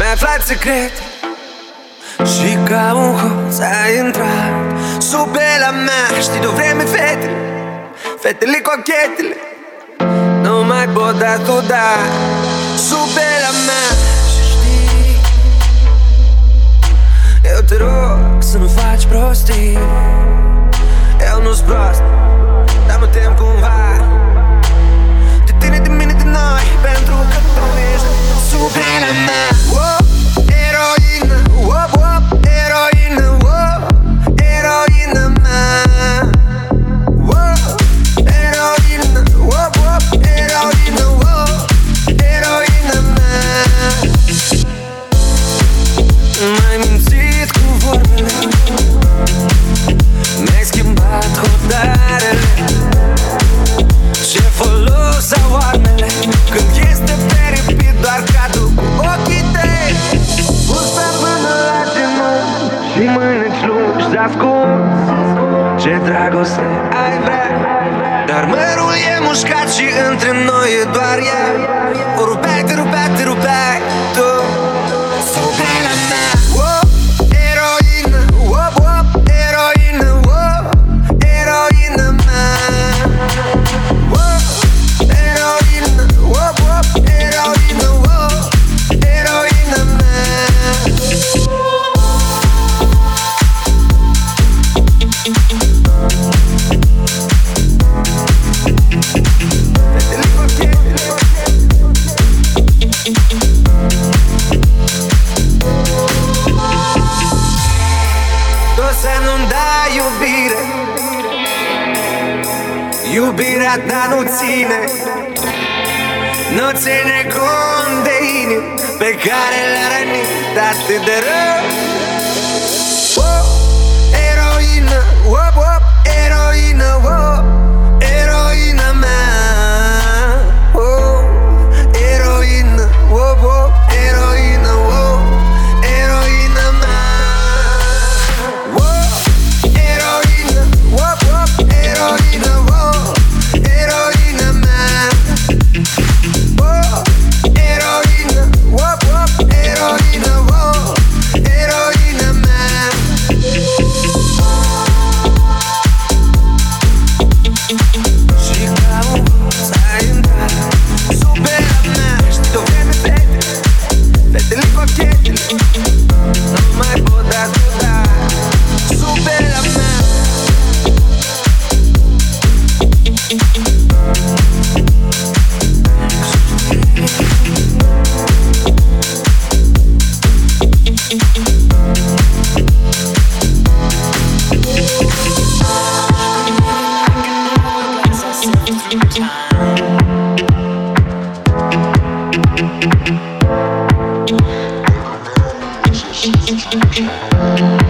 Mi-ai aflat secret și ca un hoț ai intrat sub pielea mea. Știi de-o vreme fetele, fetele cochetele nu mai pot da tu da sub pielea mea. Și știi, eu te rog să nu faci prostii. Eu nu-s prost, dar mă tem cumva de tine, de mine, de noi, pentru că tu ești sub pielea mea. Eroină, eroină, eroină mea. Eroină, eroină, eroină mea. M-ai mințit cu vorbele, mi-ai schimbat hotarele. Ce folos au armele când este peripit doar cadru cu ochii tăi. Bursa până la genunchi și mâneți lungi de-ascuns. Ce dragoste ai vrea, dar mărul e mușcat și între noi e doar ea. O rupeai, te rupeai, te rupeai tu sub pielea mea. Eroină, eroină, eroină mea. Eroină, eroină, eroină mea. Tu să nu-mi dai iubire, iubirea ta nu ține, nu ține cont de inimi pe care le-a rănit atât de rău. Eroină, eroină, eroină mea. Eroină, eroină, eroină mea. Eroină, eroină, eroină mea. Eroină, eroină, eroină mea. Și ca un hoț ai intrat sub pielea mea. Știi de-o vreme fetele, fetele cochetele nu mai pot da tu da sub pielea mea. Time.